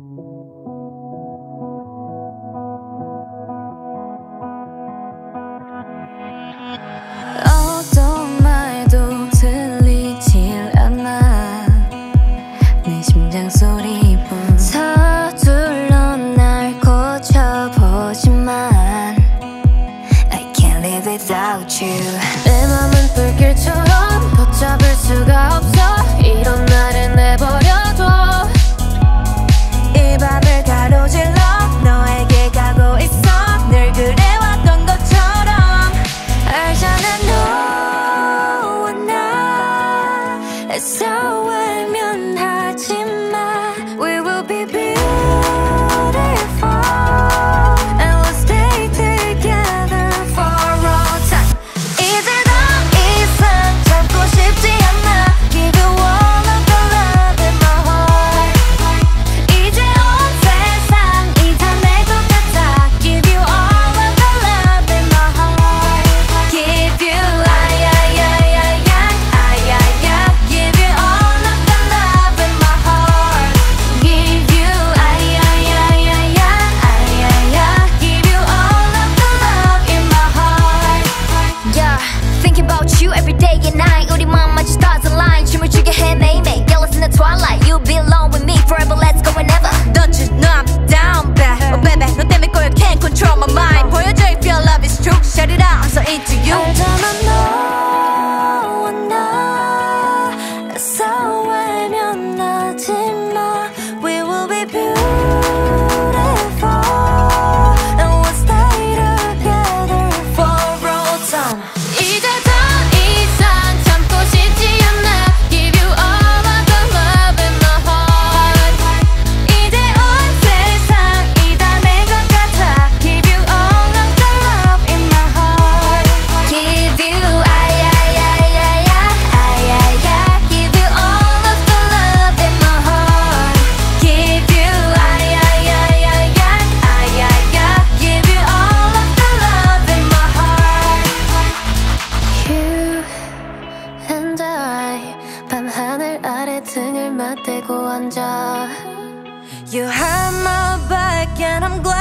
어떤 말도 들리질 않아 내 심장 소리뿐 서둘러 날 고쳐보지만 I can't live without you 내 맘은 불길처럼 걷잡을 수가 없어 이런 나를 내버려둬 이 밤을 가로질러 너에게 가고 있어 늘 그래왔던 것처럼 알잖아 너와 나 싸워 외면하지마 We will be beautiful And we'll stay together for all time 이제 더 이상 참고 싶지 않아 Give you all of the love in my heart 이제 온 세상이 다 내 것 같아 Give you all of the love in my heart Give you Give you all of the love in my heart Give you Give you all of the love in my heart Yeah, thinking about you every day and night 우리 맘마치 stars align 춤을 추게 해 매일매일 Girl, it's in the twilight You belong with me forever, let's go whenever Don't you know I'm down bad Oh baby, 너 때문에 꼴 can't control my mind 보여줘 if your love is true Shut it out, I'm so into you 알잖아 너와 나 싸워 외면하지마 We will be beautiful And we'll stay together for all time 이제 더 이상 참고 싶지 않아 Give you all of the love in my heart 이제 온 세상이 다 내 것 같아 Give you all of the love in my heart Give you Give you all of the love in my heart Give you Give you all of the love in my heart You and I 밤하늘 아래 등을 맞대고 앉아 You have my back and I'm glad